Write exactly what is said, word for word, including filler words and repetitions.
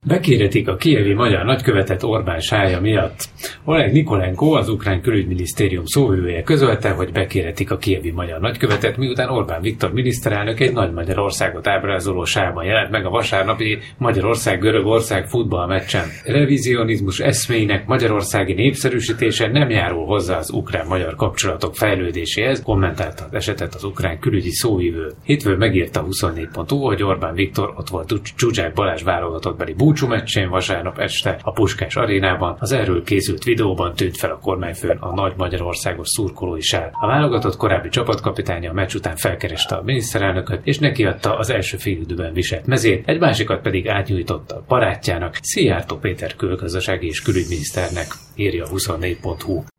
Bekéretik a kijevi magyar nagykövetet Orbán sája miatt. Oleg Nikolenko, az ukrán külügyminisztérium szóvivője közölte, hogy bekéretik a kijevi magyar nagykövetet, miután Orbán Viktor miniszterelnök egy nagy Magyarországot ábrázoló sában jelent meg a vasárnapi Magyarország-Görögország futballmeccsen. Revizionizmus eszméinek magyarországi népszerűsítése nem járul hozzá az ukrán-magyar kapcsolatok fejlődéséhez, kommentálta az esetet az ukrán külügyi szóvivő. Hétfőn megírta a huszonnégy pont hu, hogy Orbán Viktor ott volt Zsuzsák Balázs válogatottbeli búcsú meccsén vasárnap este a Puskás arénában. Az erről készült videóban tűnt fel a kormányfőn a nagy magyarországos szurkolói sár. A válogatott korábbi csapatkapitánya a meccs után felkereste a miniszterelnököt, és nekiadta az első félidőben viselt mezét, egy másikat pedig átnyújtotta a barátjának, Szijjártó Péter külgazdasági és külügyminiszternek, írja a huszonnégy pont hu.